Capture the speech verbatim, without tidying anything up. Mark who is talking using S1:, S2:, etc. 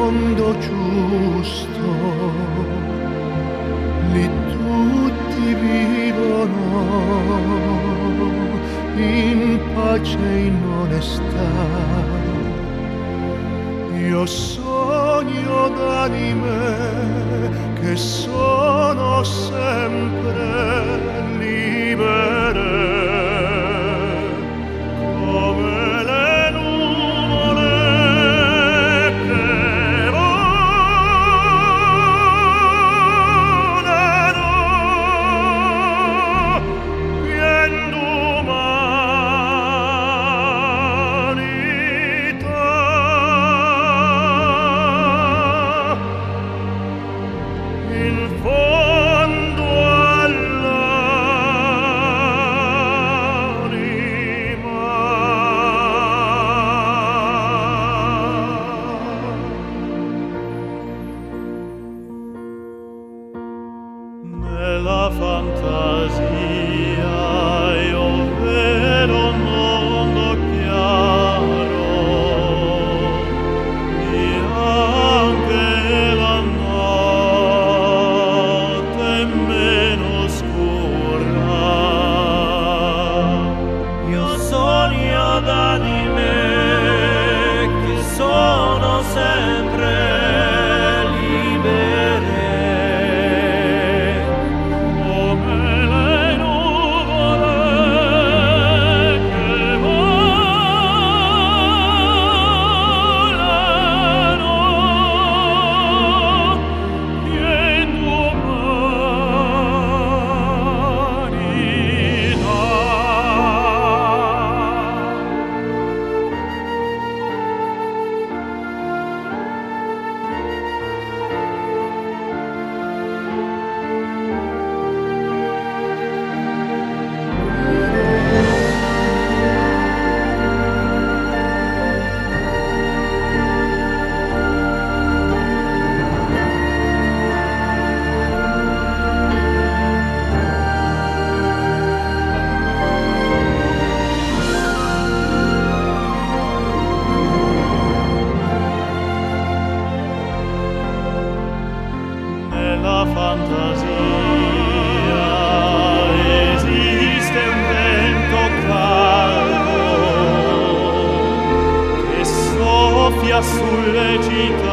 S1: mondo giusto, lì tutti vivono in pace e in onestà. Io sogno d'anime che sono sempre libere, come le nuvole che volano pien d'umanità. In fondo nella fantasia io vedo un mondo chiaro e anche la notte meno scura. Io sogno d'anime che sono sempre nella fantasia esiste un vento caldo che soffia sulle città.